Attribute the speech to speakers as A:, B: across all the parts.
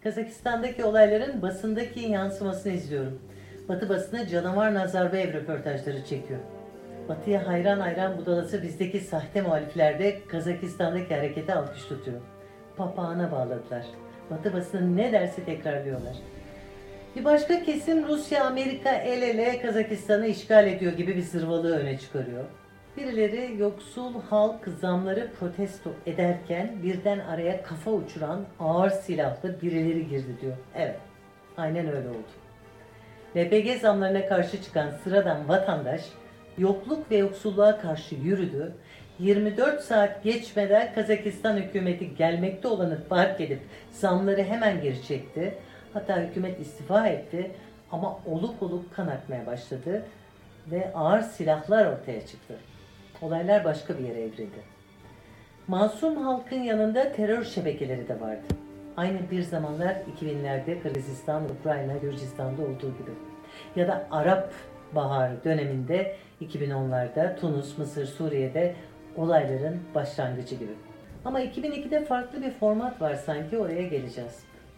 A: Kazakistan'daki olayların basındaki yansımasını izliyorum. Batı basını canavar Nazarbayev röportajları çekiyor. Batı'ya hayran hayran budalası bizdeki sahte muhaliflerde Kazakistan'daki harekete alkış tutuyor. Papağana bağladılar. Batı basını ne derse tekrarlıyorlar. Bir başka kesim Rusya, Amerika el ele Kazakistan'ı işgal ediyor gibi bir zırvalığı öne çıkarıyor. Birileri yoksul halk zamları protesto ederken birden araya kafa uçuran ağır silahlı birileri girdi diyor. Evet, aynen öyle oldu. LPG zamlarına karşı çıkan sıradan vatandaş yokluk ve yoksulluğa karşı yürüdü. 24 saat geçmeden Kazakistan hükümeti gelmekte olanı fark edip zamları hemen geri çekti. Hatta hükümet istifa etti ama oluk oluk kan akmaya başladı ve ağır silahlar ortaya çıktı. Olaylar başka bir yere evrildi. Masum halkın yanında terör şebekeleri de vardı. Aynı bir zamanlar 2000'lerde Kırgızistan, Ukrayna, Gürcistan'da olduğu gibi. Ya da Arap Baharı döneminde 2010'larda Tunus, Mısır, Suriye'de olayların başlangıcı gibi. Ama 2002'de farklı bir format var sanki, oraya geleceğiz.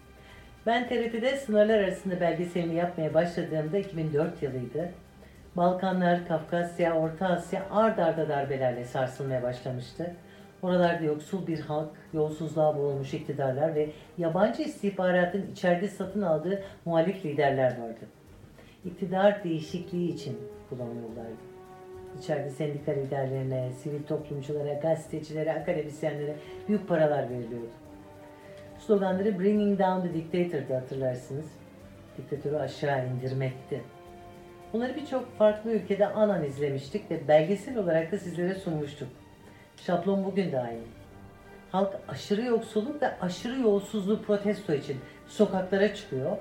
A: Ben TRT'de Sınırlar Arasında belgeselini yapmaya başladığımda 2004 yılıydı. Balkanlar, Kafkasya, Orta Asya ard arda darbelerle sarsılmaya başlamıştı. Oralarda yoksul bir halk, yolsuzluğa boğulmuş iktidarlar ve yabancı istihbaratın içeride satın aldığı muhalif liderler vardı. İktidar değişikliği için kullanıyorlardı. İçeride sendika liderlerine, sivil toplumculara, gazetecilere, akademisyenlere büyük paralar veriliyordu. Sloganları Bringing Down the Dictator'dı, hatırlarsınız. Diktatörü aşağı indirmekti. Bunları birçok farklı ülkede izlemiştik ve belgesel olarak da sizlere sunmuştuk. Şablon bugün de aynı. Halk aşırı yoksulluk ve aşırı yolsuzluğu protesto için sokaklara çıkıyor.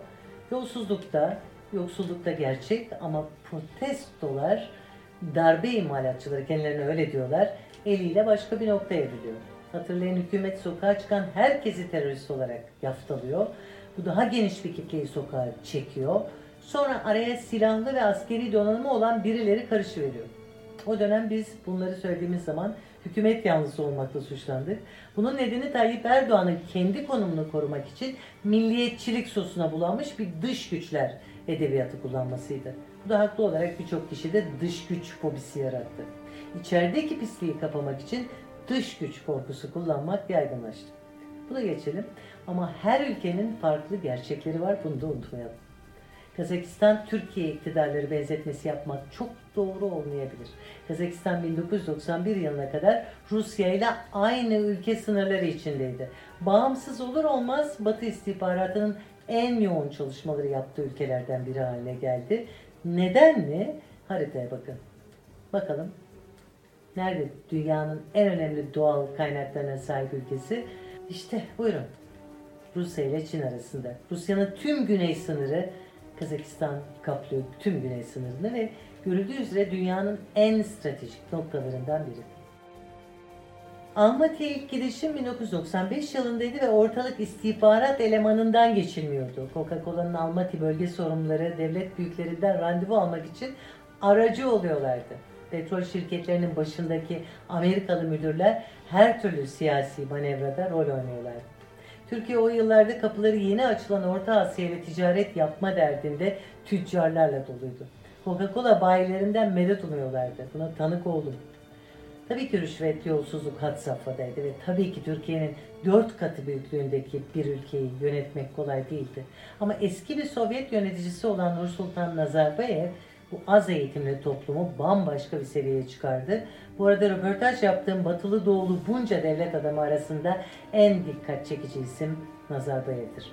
A: Yoksullukta gerçek ama protestolar, darbe imalatçıları kendilerine öyle diyorlar, eliyle başka bir noktaya evriliyor. Hatırlayın, hükümet sokağa çıkan herkesi terörist olarak yaftalıyor. Bu daha geniş bir kitleyi sokağa çekiyor. Sonra araya silahlı ve askeri donanımı olan birileri karışıveriyor. O dönem biz bunları söylediğimiz zaman hükümet yanlısı olmakla suçlandık. Bunun nedeni Tayyip Erdoğan'ın kendi konumunu korumak için milliyetçilik sosuna bulanmış bir dış güçler edebiyatı kullanmasıydı. Bu da haklı olarak birçok kişide dış güç fobisi yarattı. İçerideki pisliği kapamak için dış güç korkusu kullanmak yaygınlaştı. Buna geçelim. Ama her ülkenin farklı gerçekleri var, bunu da unutmayalım. Kazakistan, Türkiye iktidarları benzetmesi yapmak çok doğru olmayabilir. Kazakistan 1991 yılına kadar Rusya ile aynı ülke sınırları içindeydi. Bağımsız olur olmaz Batı istihbaratının en yoğun çalışmaları yaptığı ülkelerden biri haline geldi. Neden mi? Haritaya bakın. Bakalım. Nerede dünyanın en önemli doğal kaynaklarına sahip ülkesi? İşte buyurun. Rusya ile Çin arasında. Rusya'nın tüm güney sınırı Kazakistan kaplıyor, tüm güney sınırını ve görüldüğü üzere dünyanın en stratejik noktalarından biri. Almaty'ye ilk gidişim 1995 yılındaydı ve ortalık istihbarat elemanından geçilmiyordu. Coca-Cola'nın Almaty bölge sorumluları devlet büyüklerinden randevu almak için aracı oluyorlardı. Petrol şirketlerinin başındaki Amerikalı müdürler her türlü siyasi manevrada rol oynuyorlardı. Türkiye o yıllarda kapıları yeni açılan Orta Asya ile ticaret yapma derdinde tüccarlarla doluydu. Coca-Cola bayilerinden medet umuyorlardı. Buna tanık oldum. Tabii ki rüşvet, yolsuzluk had safhadaydı ve tabii ki Türkiye'nin 4 katı büyüklüğündeki bir ülkeyi yönetmek kolay değildi. Ama eski bir Sovyet yöneticisi olan Nursultan Nazarbayev bu az eğitimli toplumu bambaşka bir seviyeye çıkardı. Bu arada röportaj yaptığım batılı doğulu bunca devlet adamı arasında en dikkat çekici isim Nazarbayev'dir.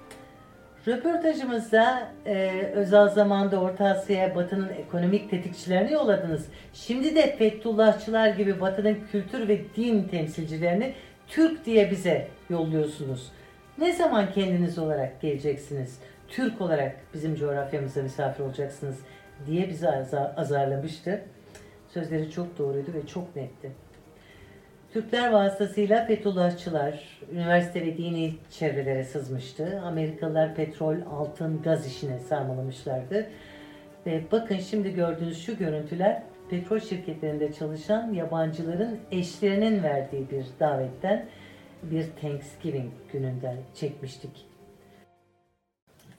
A: Röportajımızda özel zamanda Orta Asya'ya Batı'nın ekonomik tetikçilerini yolladınız. Şimdi de Fethullahçılar gibi Batı'nın kültür ve din temsilcilerini Türk diye bize yolluyorsunuz. Ne zaman kendiniz olarak geleceksiniz? Türk olarak bizim coğrafyamıza misafir olacaksınız diye bizi azarlamıştı. Sözleri çok doğruydu ve çok netti. Türkler vasıtasıyla Fethullahçılar üniversite ve dini çevrelere sızmıştı. Amerikalılar petrol, altın, gaz işine sarmalamışlardı. Ve bakın şimdi gördüğünüz şu görüntüler petrol şirketlerinde çalışan yabancıların eşlerinin verdiği bir davetten, bir Thanksgiving gününden çekmiştik.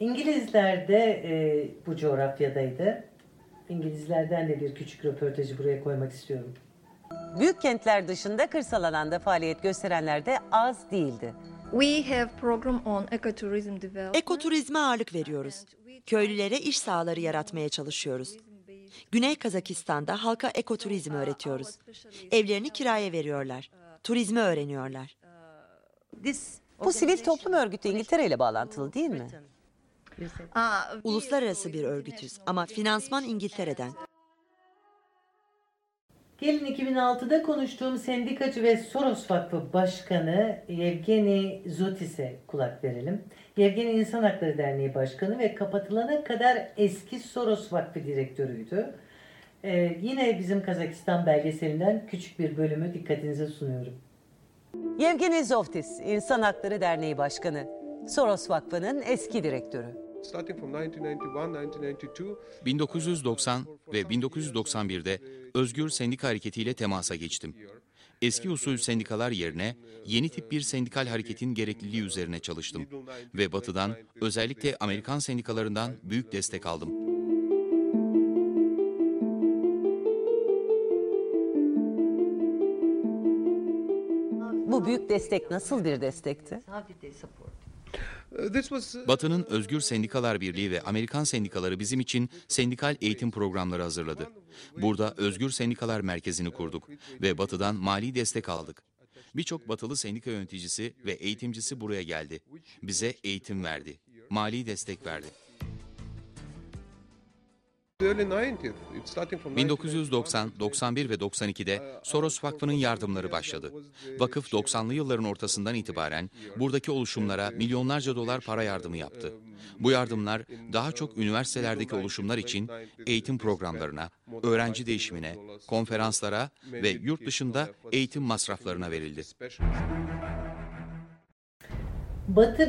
A: İngilizler de bu coğrafyadaydı. İngilizlerden de bir küçük röportajı buraya koymak istiyorum.
B: Büyük kentler dışında kırsal alanda faaliyet gösterenler de az değildi.
C: We have program on ecotourism development.
D: Ekoturizme ağırlık veriyoruz. Köylülere iş sahaları yaratmaya çalışıyoruz. Güney Kazakistan'da halka ekoturizm öğretiyoruz. Evlerini kiraya veriyorlar. Turizmi öğreniyorlar.
B: Bu sivil toplum örgütü İngiltere ile bağlantılı değil mi?
D: Uluslararası bir örgütüz ama finansman İngiltere'den.
A: Gelin 2006'da konuştuğum sendikacı ve Soros Vakfı Başkanı Yevgeni Zotis'e kulak verelim. Yevgeni İnsan Hakları Derneği Başkanı ve kapatılana kadar eski Soros Vakfı Direktörüydü. Yine bizim Kazakistan belgeselinden küçük bir bölümü dikkatinize sunuyorum.
B: Yevgeni Zovtis, İnsan Hakları Derneği Başkanı, Soros Vakfı'nın eski direktörü.
E: 1990 ve 1991'de Özgür Sendika Hareketi ile temasa geçtim. Eski usul sendikalar yerine yeni tip bir sendikal hareketin gerekliliği üzerine çalıştım ve Batı'dan, özellikle Amerikan sendikalarından büyük destek aldım.
B: Bu büyük destek nasıl bir destekti?
E: Batı'nın Özgür Sendikalar Birliği ve Amerikan sendikaları bizim için sendikal eğitim programları hazırladı. Burada Özgür Sendikalar Merkezi'ni kurduk ve Batı'dan mali destek aldık. Birçok Batılı sendika yöneticisi ve eğitimcisi buraya geldi. Bize eğitim verdi, mali destek verdi. 1990, 91 ve 92'de Soros Vakfı'nın yardımları başladı. Vakıf 90'lı yılların ortasından itibaren buradaki oluşumlara milyonlarca dolar para yardımı yaptı. Bu yardımlar daha çok üniversitelerdeki oluşumlar için eğitim programlarına, öğrenci değişimine, konferanslara ve yurt dışında eğitim masraflarına verildi.
A: Batı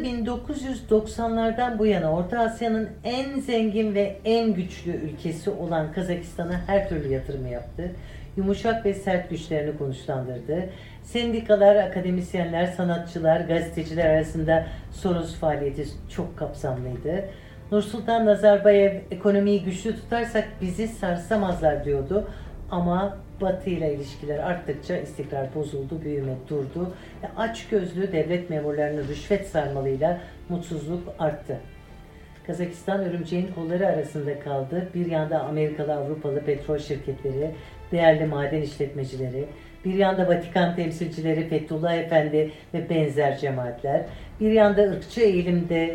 A: 1990'lardan bu yana Orta Asya'nın en zengin ve en güçlü ülkesi olan Kazakistan'a her türlü yatırım yaptı. Yumuşak ve sert güçlerini konuşlandırdı. Sendikalar, akademisyenler, sanatçılar, gazeteciler arasında Soros faaliyeti çok kapsamlıydı. Nursultan Nazarbayev ekonomiyi güçlü tutarsak bizi sarsamazlar diyordu. Ama Batı ile ilişkiler arttıkça istikrar bozuldu, büyüme durdu ve açgözlü devlet memurlarının rüşvet sarmalıyla mutsuzluk arttı. Kazakistan örümceğin kolları arasında kaldı. Bir yanda Amerikalı, Avrupalı petrol şirketleri, değerli maden işletmecileri, bir yanda Vatikan temsilcileri Fethullah Efendi ve benzer cemaatler, bir yanda ırkçı eğilimde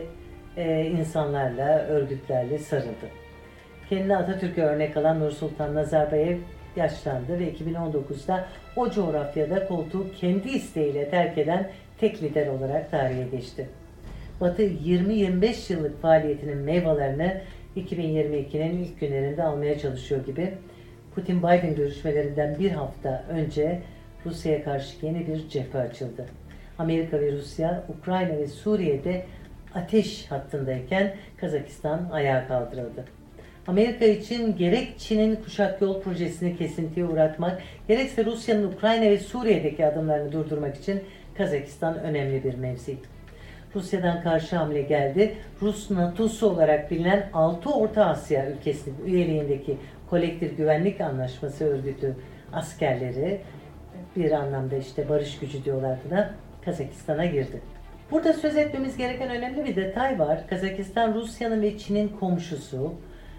A: insanlarla, örgütlerle sarıldı. Kendine Atatürk'e örnek alan Nursultan Nazarbayev yaşlandı ve 2019'da o coğrafyada koltuğu kendi isteğiyle terk eden tek lider olarak tarihe geçti. Batı 20-25 yıllık faaliyetinin meyvelerini 2022'nin ilk günlerinde almaya çalışıyor gibi. Putin-Biden görüşmelerinden bir hafta önce Rusya'ya karşı yeni bir cephe açıldı. Amerika ve Rusya, Ukrayna ve Suriye'de ateş hattındayken Kazakistan ayağa kaldırıldı. Amerika için gerek Çin'in kuşak yol projesini kesintiye uğratmak, gerekse Rusya'nın Ukrayna ve Suriye'deki adımlarını durdurmak için Kazakistan önemli bir mevzi. Rusya'dan karşı hamle geldi. Rus NATO'su olarak bilinen 6 Orta Asya ülkesinin üyeliğindeki Kolektif Güvenlik Anlaşması örgütü askerleri, bir anlamda işte barış gücü diyorlar buna, Kazakistan'a girdi. Burada söz etmemiz gereken önemli bir detay var. Kazakistan Rusya'nın ve Çin'in komşusu.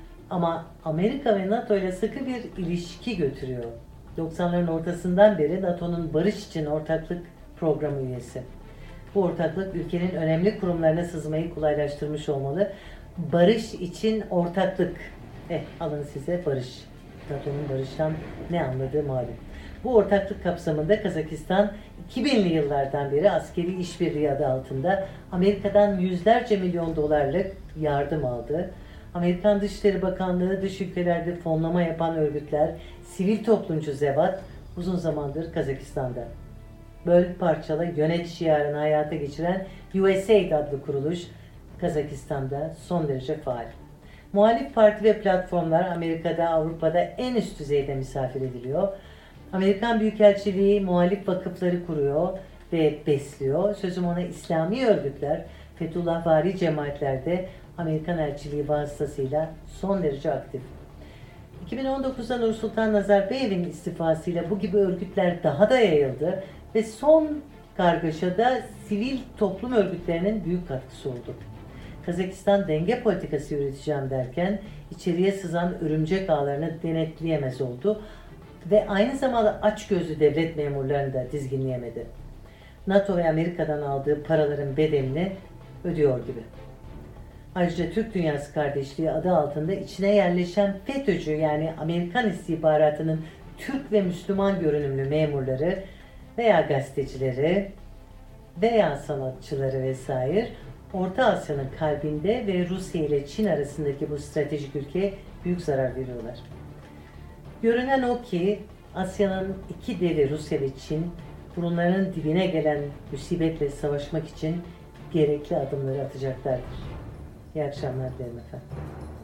A: Ama Amerika ve NATO ile sıkı bir ilişki götürüyor. 90'ların ortasından beri NATO'nun barış için ortaklık programı üyesi. Bu ortaklık ülkenin önemli kurumlarına sızmayı kolaylaştırmış olmalı. Barış için ortaklık. Alın size barış. NATO'nun barıştan ne anladığı malum. Bu ortaklık kapsamında Kazakistan 2000'li yıllardan beri askeri işbirliği adı altında Amerika'dan yüzlerce milyon dolarlık yardım aldı. Amerikan Dışişleri Bakanlığı dış ülkelerde fonlama yapan örgütler, sivil toplumcu zevat uzun zamandır Kazakistan'da. Böl, parçala, yönet şiarını hayata geçiren USAID adlı kuruluş Kazakistan'da son derece faal. Muhalif parti ve platformlar Amerika'da, Avrupa'da en üst düzeyde misafir ediliyor. Amerikan Büyükelçiliği muhalif vakıfları kuruyor ve besliyor. Sözüm ona İslami örgütler Fethullahvari cemaatlerde Amerikan elçiliği vasıtasıyla son derece aktif. 2019'da Nursultan Nazarbayev'in istifasıyla bu gibi örgütler daha da yayıldı ve son kargaşada sivil toplum örgütlerinin büyük katkısı oldu. Kazakistan denge politikası yürüteceğim derken içeriye sızan örümcek ağlarını denetleyemez oldu ve aynı zamanda açgözlü devlet memurlarını da dizginleyemedi. NATO ve Amerika'dan aldığı paraların bedelini ödüyor gibi. Ayrıca Türk Dünyası Kardeşliği adı altında içine yerleşen FETÖ'cü yani Amerikan istihbaratının Türk ve Müslüman görünümlü memurları veya gazetecileri veya sanatçıları vesaire Orta Asya'nın kalbinde ve Rusya ile Çin arasındaki bu stratejik ülkeye büyük zarar veriyorlar. Görünen o ki Asya'nın iki devi Rusya ve Çin burunlarının dibine gelen musibetle savaşmak için gerekli adımları atacaklardır. İyi akşamlar dilerim efendim.